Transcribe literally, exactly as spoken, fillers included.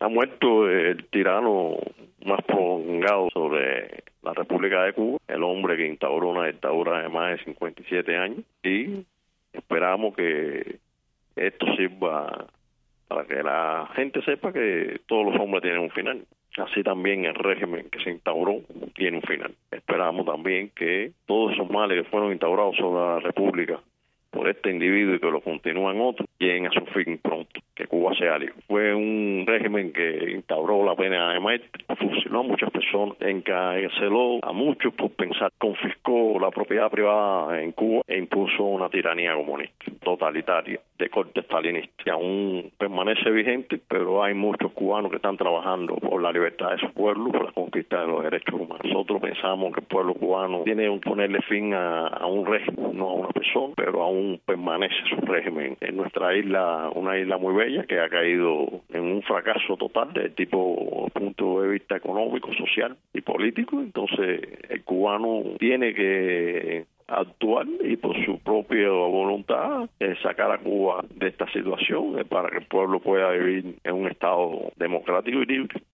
Ha muerto el tirano más prolongado sobre la República de Cuba, el hombre que instauró una dictadura de más de cincuenta y siete años, y esperamos que esto sirva para que la gente sepa que todos los hombres tienen un final. Así también el régimen que se instauró tiene un final. Esperamos también que todos esos males que fueron instaurados sobre la República por este individuo y que lo continúan otros, lleguen a su fin pronto, que Cuba sea libre. Fue un régimen que instauró la pena de muerte, fusiló a muchas personas, encarceló a muchos por pensar, confiscó la propiedad privada en Cuba e impuso una tiranía comunista, totalitaria, de corte stalinista, que aún permanece vigente, pero hay muchos cubanos que están trabajando por la libertad de su pueblo, por la conquista de los derechos humanos. Nosotros pensamos que el pueblo cubano tiene que ponerle fin a, a un régimen, no a una persona, pero aún permanece su régimen en nuestra isla, una isla muy bella que ha caído en un fracaso total de tipo punto de vista económico, social y político. Entonces el cubano tiene que actuar y por su propia voluntad eh, sacar a Cuba de esta situación eh, para que el pueblo pueda vivir en un estado democrático y libre.